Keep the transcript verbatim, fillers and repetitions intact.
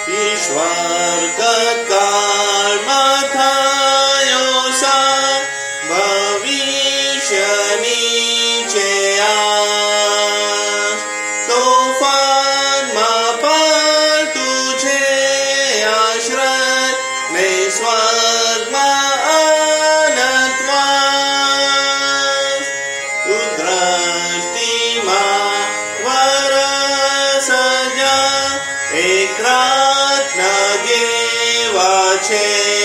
ઈશ્વર ગતકાળમાં થયો સા ભવિષ્યની છે આશ. તોફાનમાં પાલતું છે આશ્રય ને સ્વર્ગમાં આનંદવાસ. તું દ્રષ્ટિમાં વરસ જા એક રાતના જેવા છે.